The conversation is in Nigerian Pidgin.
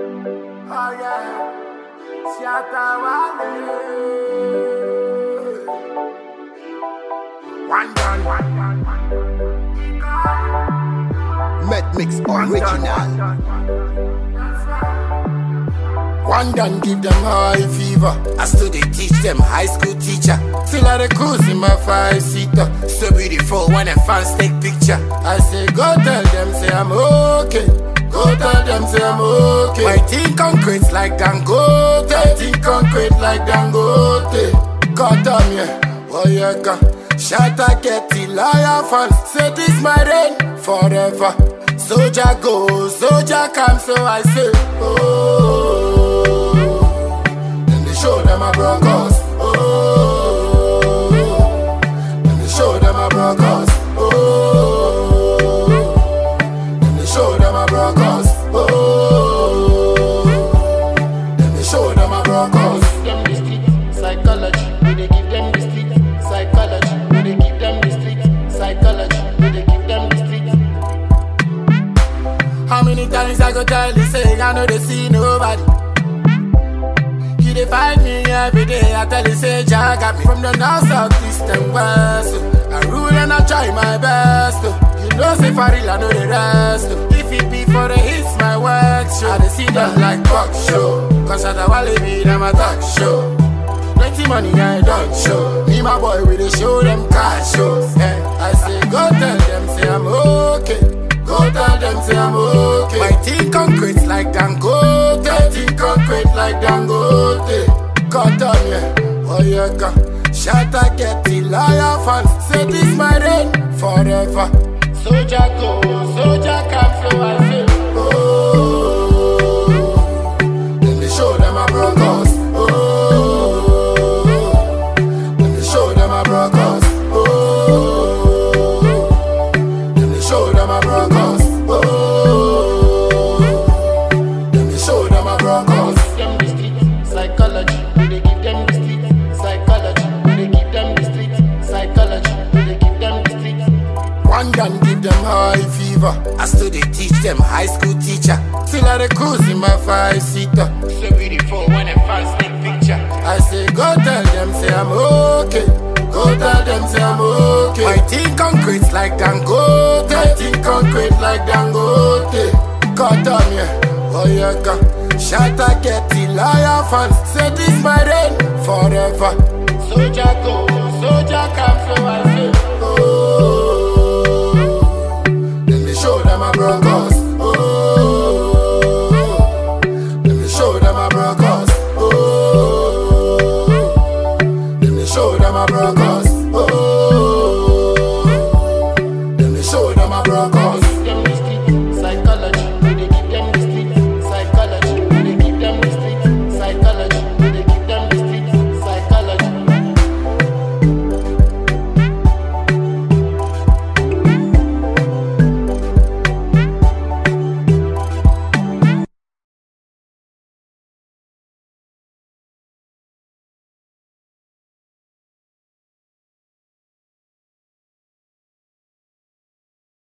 Oh yeah, Shatawale. One done. Met Mix Original. One done give them high fever. I still they teach them high school teacher. Still I the cruise in my 5-seater. So beautiful when the fans take picture. I say go tell them say I'm okay. Go tell them say I'm okay. My team concrete like Dangote. My team concrete like Dangote. Got on yeah, oh yeah God. Shatta get the liar fans. Say this my reign forever. Soldier go, soldier come. So I say oh. Show them a broncos, oh. Let me show them a broncos, oh. Let me show them a broncos, oh. Let me show them a broncos. Give them the street psychology. We they give them the street psychology. We they give them the street psychology. We they give them the street. How many times I go tell you say I know they see nobody. They find me every day. I tell you, say, Jah got me from the north, south, east, and west. I rule and I try my best. You know, say, for real, I know the rest. If it be for the hits, my work show. I see them like rock show. Cause I don't be them a talk show. Plenty money I don't show. Me, my boy, we they show them cash shows. I say, go tell them, say, I'm okay. Go tell them, say I'm okay. My team concrete like Dangote. My team concrete like Dangote. Cut on yeah, oh yeah God. Shatta get the liar fans. Say this my reign forever. Soldier go, soldier come. So I say oh. Let me show them a broncos, oh. Let me show them a broncos, oh. Let me show them a broncos. And give them high fever. I still they teach them high school teacher. Still I the cruise in my 5-seater. So beautiful when the fans take picture. I say go tell them say I'm okay. Go tell them say I'm okay. My team concrete like Dangote. My team concrete like Dangote. Cut on yeah, oh yeah God. Shatta get the liar fans. Say this my reign forever. Soldier go, soldier come. So I say oh. Show them a broncos.